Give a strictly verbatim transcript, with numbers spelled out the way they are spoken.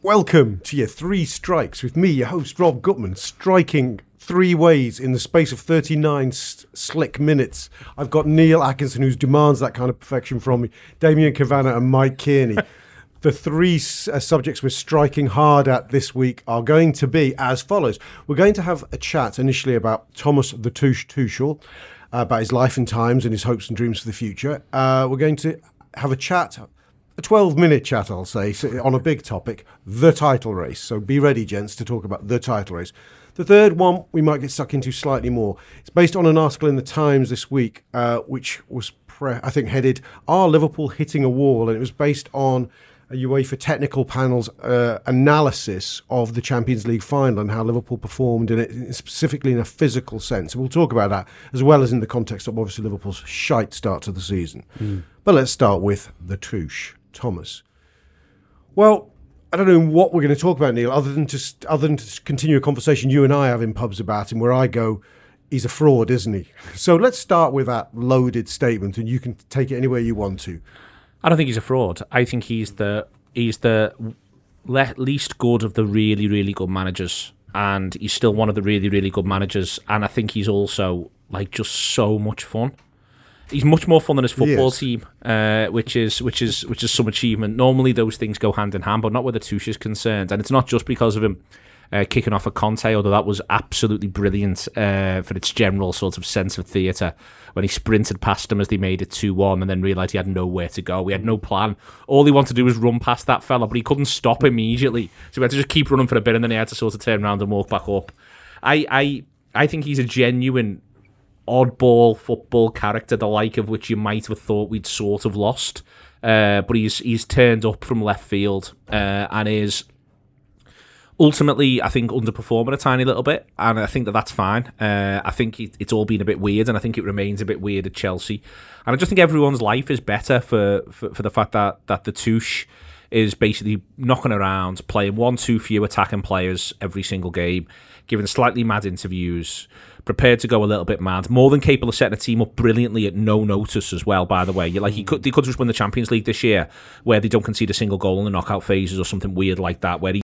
Welcome to your Three Strikes with me, your host Rob Gutman, striking three ways in the space of thirty-nine s- slick minutes. I've got Neil Atkinson, who demands that kind of perfection from me, Damien Cavanagh and Mike Kearney. The three uh, subjects we're striking hard at this week are going to be as follows. We're going to have a chat initially about Thomas the Tuch Tuchel, uh, about his life and times and his hopes and dreams for the future. Uh, we're going to have a chat, a twelve-minute chat, I'll say, on a big topic, the title race. So be ready, gents, to talk about the title race. The third one we might get stuck into slightly more. It's based on an article in the Times this week, uh, which was, pre- I think, headed, Are Liverpool Hitting a Wall? And it was based on a UEFA technical panel's uh, analysis of the Champions League final and how Liverpool performed in it, specifically in a physical sense. And we'll talk about that, as well as in the context of, obviously, Liverpool's shite start to the season. Mm. But let's start with the Tuch, Thomas. Well, I don't know what we're going to talk about, Neil, other than to, other than to continue a conversation you and I have in pubs about him, where I go, he's a fraud, isn't he? So let's start with that loaded statement, and you can take it anywhere you want to. I don't think he's a fraud. I think he's the he's the le- least good of the really, really good managers, and he's still one of the really, really good managers. And I think he's also like just so much fun. He's much more fun than his football team, uh, which is which is which is some achievement. Normally, those things go hand in hand, but not where the Tuch is concerned. And it's not just because of him uh, kicking off a Conte, although that was absolutely brilliant uh, for its general sort of sense of theatre, when he sprinted past him as they made it two one and then realised he had nowhere to go. He had no plan. All he wanted to do was run past that fella, but he couldn't stop immediately. So he had to just keep running for a bit, and then he had to sort of turn around and walk back up. I I, I think he's a genuine oddball football character, the like of which you might have thought we'd sort of lost. Uh, but he's he's turned up from left field uh, and is ultimately, I think, underperforming a tiny little bit, and I think that that's fine. Uh, I think it, it's all been a bit weird, and I think it remains a bit weird at Chelsea. And I just think everyone's life is better for, for, for the fact that, that the Tuch is basically knocking around, playing one, two few attacking players every single game, giving slightly mad interviews, prepared to go a little bit mad, more than capable of setting a team up brilliantly at no notice as well, by the way. Like he could, they could just win the Champions League this year, where they don't concede a single goal in the knockout phases or something weird like that, where he